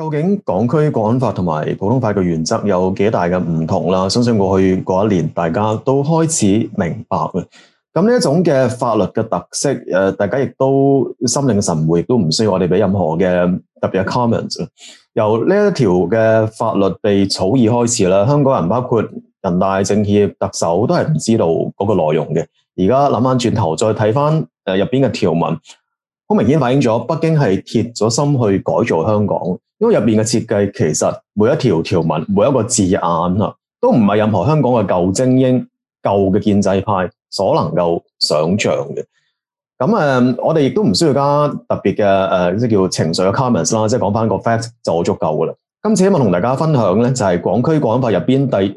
究竟港區國安法同埋普通法嘅原則有幾大嘅唔同啦？相信過去嗰一年，大家都開始明白嘅。咁呢一種嘅法律嘅特色，大家亦都心領神會，亦都唔需要我哋俾任何嘅特別嘅 comments。由呢一條嘅法律被草擬開始啦，香港人包括人大政協特首都係唔知道嗰個內容嘅。而家諗翻轉頭，再睇翻入邊嘅條文，好明顯反映咗北京係鐵咗心去改造香港。因為入邊嘅設計，其實每一條條文、每一個字眼都唔係任何香港嘅舊精英、舊嘅建制派所能夠想像嘅。咁我哋亦都唔需要加特別嘅即係叫情緒嘅 comments 啦，即係講翻個 fact 就足夠噶啦。今次希望同大家分享咧，就係港區國安法入邊第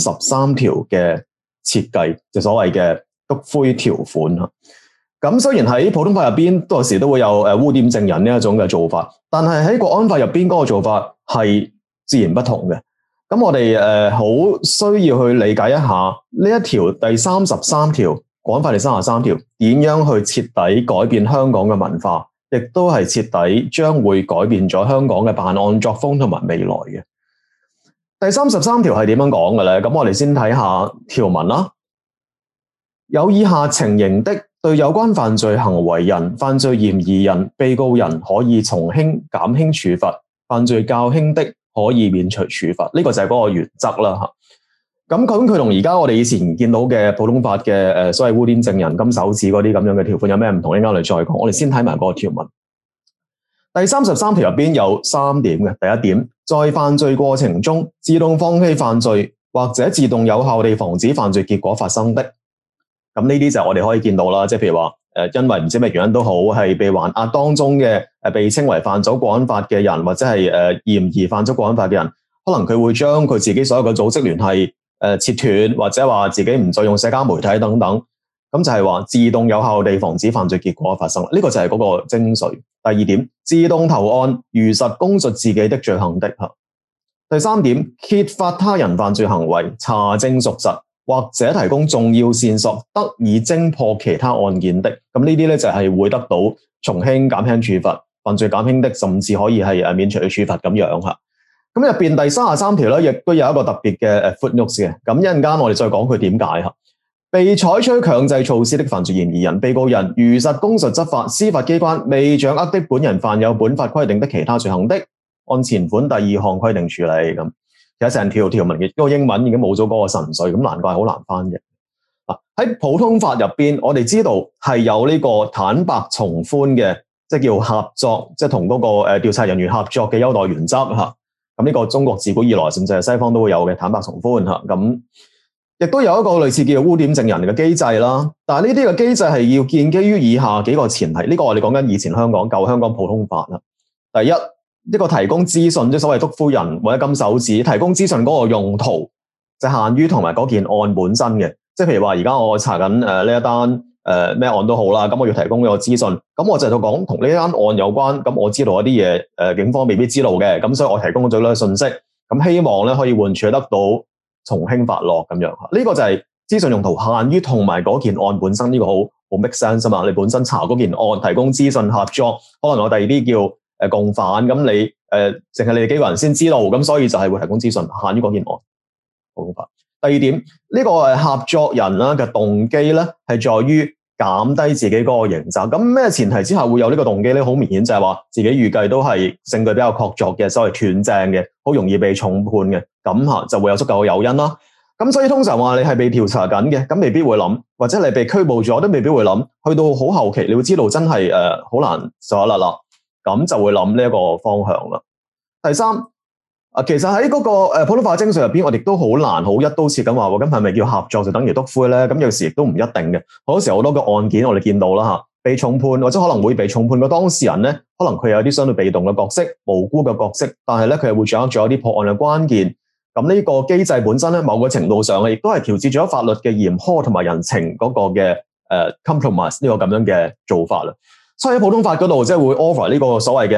33條嘅設計，就所謂嘅篤灰條款啊。咁雖然喺普通法入邊，有時都會有污點證人呢一種嘅做法，但係喺國安法入邊嗰個做法係自然不同嘅。咁我哋好需要去理解一下呢一條第33條國安法第33條點樣去徹底改變香港嘅文化，亦都係徹底將會改變咗香港嘅辦案作風同埋未來嘅。第33條係點樣講嘅咧？咁我哋先睇下條文啦。有以下情形的，對有關犯罪行為人、犯罪嫌疑人、被告人可以從輕減輕處罰，犯罪較輕的可以免除處罰。呢個就係嗰個原則啦嚇。咁佢同而家我哋以前見到嘅普通法嘅所謂污點證人、金手指嗰啲咁樣嘅條款有咩唔同？一陣間我哋再講。我哋先睇埋嗰個條文。第33條入邊有3點嘅。第一點，在犯罪過程中自動放棄犯罪或者自動有效地防止犯罪結果發生的。咁呢啲就我哋可以見到啦，即係譬如話因為唔知咩原因都好，係被還押當中嘅被稱為犯咗國安法嘅人，或者係嫌疑犯咗國安法嘅人，可能佢會將佢自己所有嘅組織聯繫切斷，或者話自己唔再用社交媒體等等，咁就係話自動有效地防止犯罪結果發生。呢個就係嗰個精髓。第二點，自動投案，如實供述自己的罪行的。第三點，揭發他人犯罪行為，查證屬實，或者提供重要線索，得以偵破其他案件的。咁呢啲咧就係會得到從輕減輕處罰，犯罪減輕的，甚至可以係免除嘅處罰咁樣嚇。咁入邊第33條咧，亦都有一個特別嘅footnote嘅。咁一陣間我哋再講佢點解嚇。被採取強制措施的犯罪嫌疑人、被告人如實供述執法，司法機關未掌握的本人犯有本法規定的其他罪行的，按前款第2項規定處理咁。其實成條條文嘅嗰個英文已經冇咗嗰個神髓，咁難怪好難翻譯。喺普通法入邊，我哋知道係有呢個坦白從寬嘅，即係叫合作，即係同嗰個調查人員合作嘅優待原則嚇。咁呢個中國自古以來甚至係西方都會有嘅坦白從寬嚇。咁亦都有一個類似叫污點證人嘅機制啦。但係呢啲嘅機制係要建基於以下幾個前提。呢個我哋講緊以前香港舊香港普通法啦。第一，呢個提供資訊，即係所謂篤灰人或者金手指，提供資訊嗰個用途就限於同埋嗰件案本身嘅。即係譬如話，而家我查緊呢一單咩案都好啦，咁我要提供呢個資訊，咁我就係講同呢單案有關，咁我知道一啲嘢警方未必知道嘅，咁所以我提供咗呢個信息，咁希望咧可以換取得到從輕發落咁樣。呢個就係資訊用途限於同埋嗰件案本身，呢個好 make sense 啊嘛。你本身查嗰件案，提供資訊合作，可能我第二啲叫共犯，咁你淨係你哋幾個人先知道，咁所以就係會提供資訊限於嗰件案。普通法。第二點，呢個合作人啦嘅動機咧係在於減低自己嗰個刑責。咁咩前提之下會有呢個動機咧？好明顯就係話自己預計都係證據比較確鑿嘅，所謂斷正嘅，好容易被重判嘅，咁就會有足夠嘅誘因啦。咁所以通常話你係被調查緊嘅，咁未必會諗，或者你被拘捕咗都未必會諗，去到好後期你會知道真係好難受一甩啦，咁就會諗呢一個方向啦。第三，其實喺嗰個普通法精髓入邊，我哋都好難好一刀切咁話喎，咁係咪叫合作就等於篤灰咧？咁有時亦都唔一定嘅。好多時好多個案件我哋見到啦嚇，被重判或者可能會被重判嘅當事人咧，可能佢有啲相對被動嘅角色、無辜嘅角色，但係咧佢係會掌握咗一啲破案嘅關鍵。咁呢個機制本身咧，某個程度上亦都係調節咗法律嘅嚴苛同埋人情嗰個嘅compromise 呢個咁樣嘅做法啦。所以喺普通法嗰度即係會 offer 呢個所謂嘅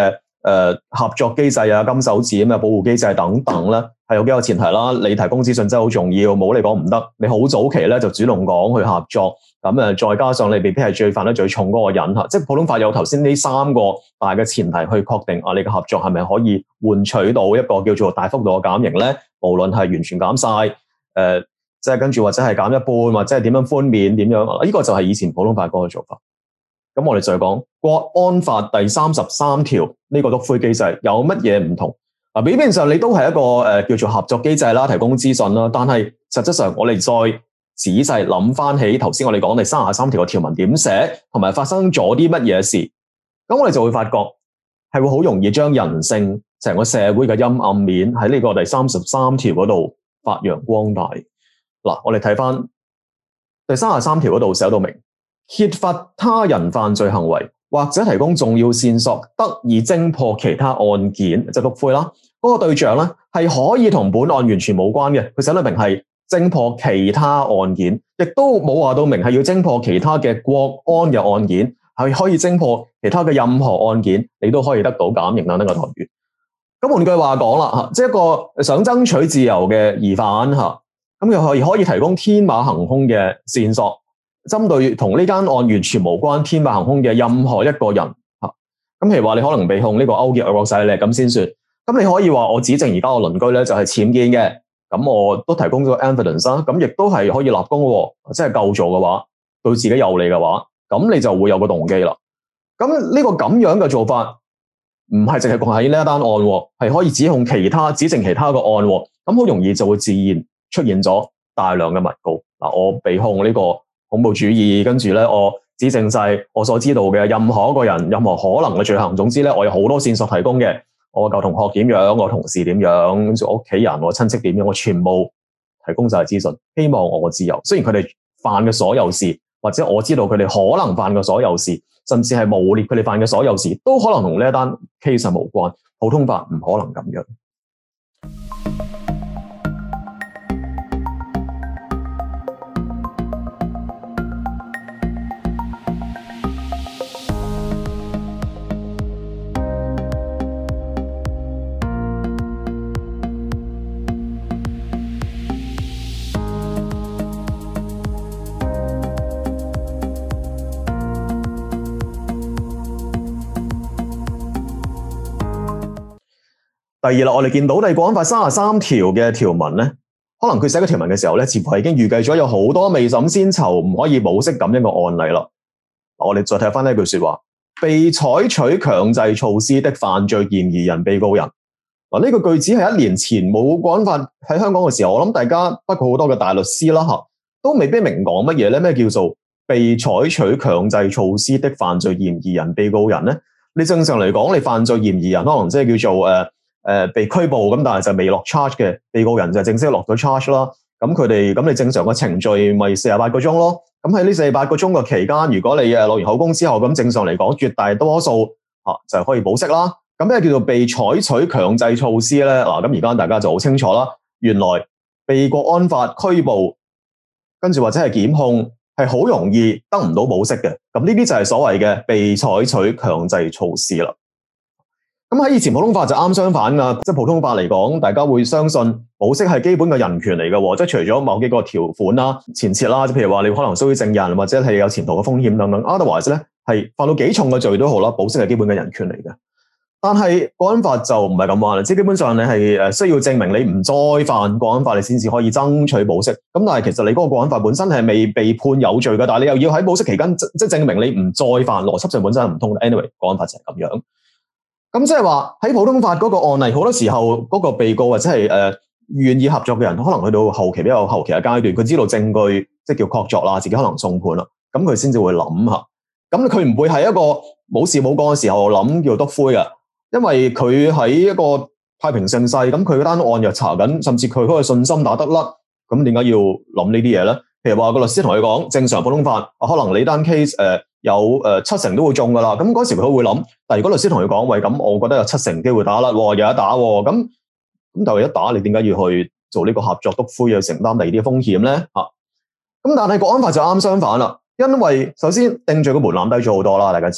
合作機制啊、金手指保護機制等等咧，係有幾個前提啦。你提供資訊真係好重要，冇你講唔得。你好早期咧就主動講去合作，咁再加上你未必係最犯得最重嗰個人嚇，即係普通法有頭先呢3個大嘅前提去確定你嘅合作係咪可以換取到一個叫做大幅度嘅減刑咧？無論係完全減晒，即係跟住或者係減一半，或者係點樣寬免點樣，呢個就係以前普通法嗰個做法。咁我哋再講國安法第33條呢個督灰機制有乜嘢唔同？表面上你都係一個叫做合作機制啦，提供資訊啦，但係實質上我哋再仔細諗翻起頭先我哋講第33條嘅條文點寫，同埋發生咗啲乜嘢事，咁我哋就會發覺係會好容易將人性成個社會嘅陰暗面喺呢個第33條嗰度發揚光大。嗱，我哋睇翻第33條嗰度寫到明，揭發他人犯罪行為或者提供重要線索，得以偵破其他案件，即係督灰啦。嗰個對象咧係可以同本案完全無關嘅，佢寫得明係偵破其他案件，亦都冇話到明係要偵破其他嘅國安嘅案件，係可以偵破其他嘅任何案件，你都可以得到減刑等等嘅待遇。咁換句話講啦，即係一個想爭取自由嘅疑犯嚇，咁又可以提供天馬行空嘅線索，針對同呢間案完全無關、天馬行空嘅任何一個人嚇。咁譬如話你可能被控呢個勾結外國勢力咁先算，咁你可以話我指證而家我鄰居咧就係僭建嘅，咁我都提供咗 evidence 啦，咁亦都係可以立功喎，即係夠做嘅話，對自己有利嘅話，咁你就會有個動機啦。咁呢個咁樣嘅做法，唔係淨係講喺呢一單案，係可以指控其他、指證其他個案，咁好容易就會自然出現咗大量嘅密告。嗱，我被控呢個恐怖主義，跟住咧我指證晒我所知道嘅任何一個人、任何可能嘅罪行，總之咧我有好多線索提供嘅。我舊同學點樣，我同事點樣，跟住我屋企人、我親戚點樣，我全部提供晒資訊，希望我自由。雖然佢哋犯嘅所有事，或者我知道佢哋可能犯嘅所有事，甚至係誣衊佢哋犯嘅所有事，都可能同呢一單 case 無關。普通法唔可能咁樣。第二啦，我哋見到《國安法》33條嘅條文咧，可能佢寫個條文嘅時候咧，似乎係已經預計咗有好多未審先囚唔可以保釋咁樣嘅案例啦。我哋再睇翻呢句說話，被採取強制措施的犯罪嫌疑人、被告人。嗱，呢個句子係1年前冇《國安法》喺香港嘅時候，我諗大家包括好多嘅大律師啦吓，都未必明講乜嘢咧？咩叫做被採取強制措施的犯罪嫌疑人、被告人咧？你正常嚟講，你犯罪嫌疑人可能即係叫做被拘捕咁，但係就未落 charge 嘅，被告人就正式落咗 charge 啦。咁你正常嘅程序咪48個鐘咯。咁喺呢48個鐘嘅期間，如果你落完口供之後，咁正常嚟講，絕大多數就可以保釋啦。咁咩叫做被採取強制措施咧？嗱，咁而家大家就好清楚啦。原來被國安法拘捕，跟住或者係檢控，係好容易得唔到保釋嘅。咁呢啲就係所謂嘅被採取強制措施啦。咁喺以前普通法就啱相反噶，即係普通法嚟講，大家會相信保釋係基本嘅人權嚟嘅，即係除咗某幾個條款啦、前設啦，譬如話你可能需要證人或者係有潛逃嘅風險等等 ，otherwise 咧係犯到幾重嘅罪都好啦，保釋係基本嘅人權嚟嘅。但係國安法就唔係咁話啦，即係基本上你係需要證明你唔再犯國安法，你先至可以爭取保釋。咁但係其實你嗰個國安法本身係未被判有罪嘅，但係你又要喺保釋期間即係證明你唔再犯，邏輯上本身係唔通。Anyway， 國安法就係咁樣。咁即係話喺普通法嗰個案例，好多時候嗰個被告或者係願意合作嘅人，可能去到後期比較後期嘅階段，佢知道證據即係叫確鑿啦，自己可能送判啦，咁佢先至會諗下。咁佢唔會係一個冇事冇幹嘅時候諗叫督灰嘅，因為佢喺一個太平盛世，咁佢嗰單案又查緊，甚至佢嗰個信心打得甩，咁點解要諗呢啲嘢咧？譬如話個律師同佢講，正常普通法可能你單 case 有70%都會中噶啦，咁嗰時佢會諗，但係如果律師同佢講，喂，咁我覺得有70%機會打甩，有得打，咁但係一打，你點解要去做呢個合作督灰，要承擔第二啲風險咧？咁但係國安法就啱相反啦，因為首先定罪嘅門檻低咗好多啦，大家知道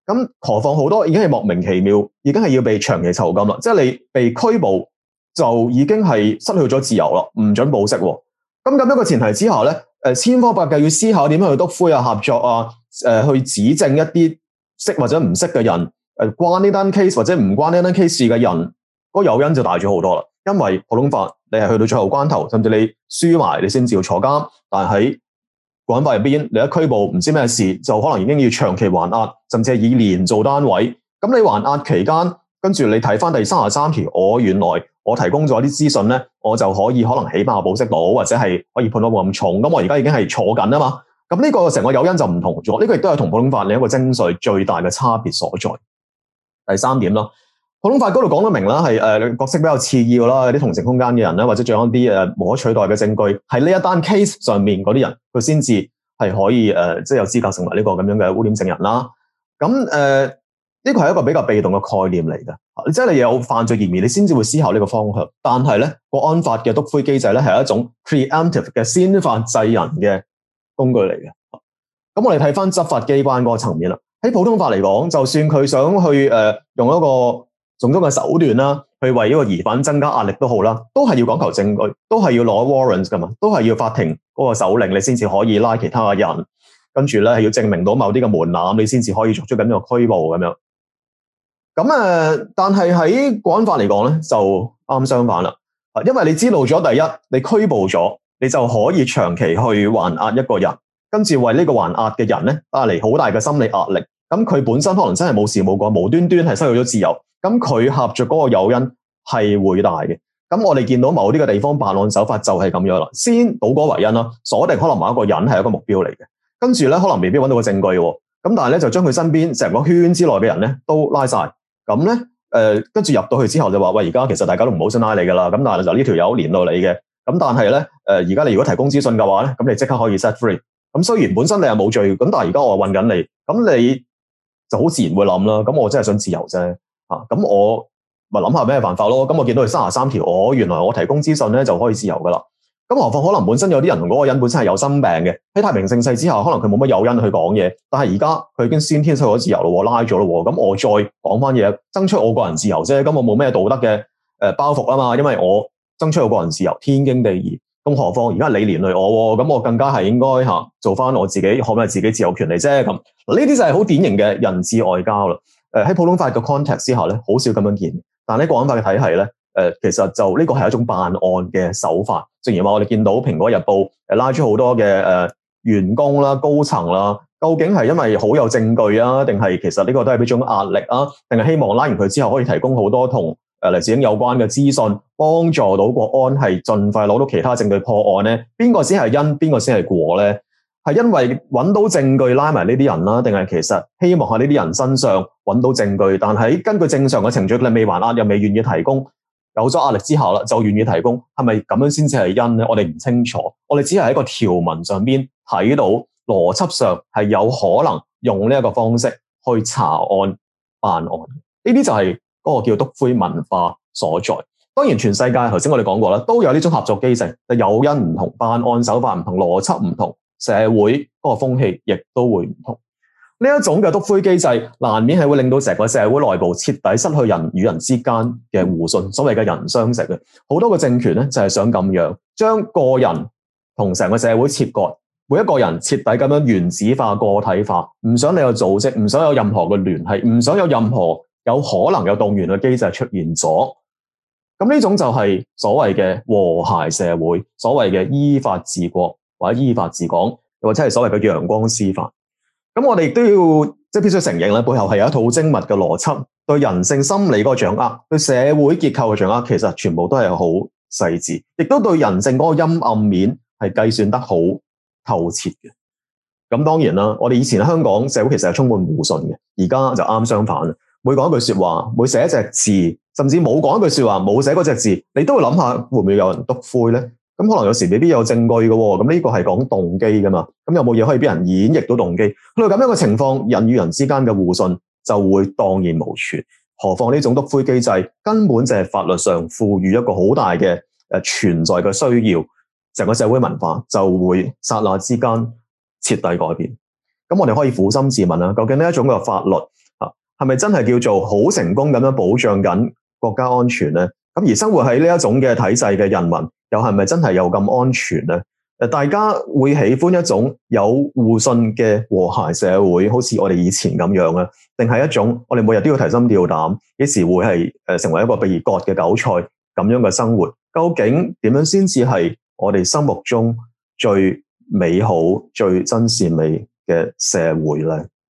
咁何況好多已經係莫名其妙，已經係要被長期囚禁啦，即係你被拘捕就已經係失去咗自由啦，唔准保釋喎。咁樣嘅前提之下咧，千方百計要思考點樣去督灰啊、合作啊，去指證一啲識或者唔識嘅人，關呢單 case 或者唔關呢單 case 嘅人，嗰個誘因就大咗好多啦。因為普通法你係去到最後關頭，甚至你輸埋你先至要坐監，但係喺國安法入邊，你一拘捕唔知咩事，就可能已經要長期還押，甚至係以年做單位。咁你還押期間，跟住你睇翻第33條，原來我提供咗啲資訊咧，我就可以可能起碼保釋到，或者係可以判到冇咁重。咁我而家已經係坐緊啊嘛。咁呢個成個誘因就唔同咗，呢個亦都係同普通法另一個精髓最大嘅差別所在。第三點啦，普通法嗰度講得明啦，係角色比較次要啦，有啲同情空間嘅人咧，或者仲有一啲無可取代嘅證據，係呢一單 case 上面嗰啲人，佢先至係可以即係有資格成為呢個咁樣嘅污點證人啦。咁呢個係一個比較被動嘅概念嚟嘅，即係你有犯罪嫌疑，你先至會思考呢個方向。但係咧，國安法嘅督灰機制咧係一種 preemptive 嘅先發制人嘅工具嚟嘅。咁我哋睇翻執法機關嗰個層面啦。喺普通法嚟講，就算佢想去用一個種種嘅手段啦，去為呢個疑犯增加壓力都好啦，都係要講求證據，都係要攞 warrants 噶嘛，都係要法庭嗰個手令你先至可以拉其他嘅人，跟住咧係要證明到某啲嘅門檻，你先至可以作出咁樣嘅拘捕咁樣。咁但係喺國安法嚟講咧，就啱相反啦。因為你知道咗第一，你拘捕咗，你就可以長期去還押一個人，跟住為呢個還押嘅人咧帶嚟好大嘅心理壓力。咁佢本身可能真係冇事冇過，無端端係失去咗自由。咁佢合着嗰個誘因係會大嘅。咁我哋見到某啲嘅地方辦案手法就係咁樣啦，先倒果為因啦，鎖定可能某一個人係一個目標嚟嘅，跟住咧可能未必揾到個證據喎。咁但係咧就將佢身邊成個圈之內嘅人咧都拉晒。咁咧跟住入到去之後就話喂，而家其實大家都唔好想拉你噶啦。咁但係就呢條友連到你嘅。咁但係咧而家你如果提供資訊嘅話咧，咁你即刻可以 set free。咁雖然本身你係冇罪，咁但係而家我韞緊你，咁你就好自然會諗啦。咁我真係想自由啫。咁我咪諗下咩辦法咯。咁我見到佢33條，原來我提供資訊咧就可以自由噶啦。咁何況可能本身有啲人同嗰個人本身係有心病嘅，喺太平盛世之下，可能佢冇乜誘因去講嘢，但係而家佢已經先天失去咗自由咯，拉咗咯。咁我再講翻嘢，爭取我個人自由啫。咁我冇咩道德嘅包袱啊嘛，因為我爭取我個人自由，天經地義。咁何況而家你連累我，咁我更加係應該做翻我自己，可唔可以自己自由權利啫？咁呢啲就係好典型嘅人治外交啦。喺普通法嘅 context 之下咧，好少咁樣見。但喺國安法嘅體系咧，其實就呢個係一種辦案嘅手法。正如話我哋見到《蘋果日報》拉咗好多嘅員工啦、高層啦，究竟係因為好有證據啊，定係其實呢個都係一種壓力啊？定係希望拉完佢之後可以提供好多同黎智英有關嘅資訊，幫助到國安係盡快攞到其他證據破案咧？邊個先係因，邊個先係果咧？係因為揾到證據拉埋呢啲人啦，定係其實希望喺呢啲人身上揾到證據，但係根據正常嘅程序，你未還押又未願意提供，有咗壓力之後啦，就願意提供，係咪咁樣先至係因咧？我哋唔清楚，我哋只係喺個條文上邊睇到邏輯上係有可能用呢一個方式去查案辦案，呢啲就係嗰個叫督灰文化所在。當然全世界頭先我哋講過啦，都有呢種合作機制，但誘因唔同，辦案手法唔同，邏輯唔同，社會嗰個風氣亦都會唔同。呢一種嘅督灰機制，難免係會令到成個社會內部徹底失去人與人之間嘅互信，所謂嘅人相食嘅。好多個政權咧就係想咁樣，將個人同成個社會切割，每一個人徹底咁樣原子化、個體化，唔想你有組織，唔想有任何嘅聯繫，唔想有任何有可能有動員嘅機制出現咗。咁呢種就係所謂嘅和諧社會，所謂嘅依法治國或者依法治港，或者係所謂嘅陽光司法。咁我哋亦都要即係必須承認咧，背後係有一套精密嘅邏輯，對人性心理嗰個掌握，對社會結構嘅掌握，其實全部都係好細緻，亦都對人性嗰個陰暗面係計算得好透徹嘅。咁當然啦，我哋以前香港社會其實係充滿互信嘅，而家就啱相反啦。每講一句說話，每寫一隻字，甚至冇講一句說話，冇寫嗰隻字，你都會諗下會唔會有人督灰咧？咁可能有時未必有證據嘅喎，咁呢個係講動機噶嘛？咁有冇嘢可以俾人演繹到動機？去到咁樣嘅情況，人與人之間嘅互信就會蕩然無存。何況呢種督灰機制根本就係法律上賦予一個好大嘅存在嘅需要，成個社會文化就會剎那之間徹底改變。咁我哋可以撫心自問啦，究竟呢一種嘅法律係咪真係叫做好成功咁樣保障緊國家安全咧？咁而生活喺呢一種嘅體制嘅人民，又係咪真係有咁安全咧？大家會喜歡一種有互信嘅和諧社會，好似我哋以前咁樣咧，定係一種我哋每日都要提心吊膽，幾時會係成為一個被割嘅韭菜咁樣嘅生活？究竟點樣先至係我哋心目中最美好、最真善美嘅社會咧？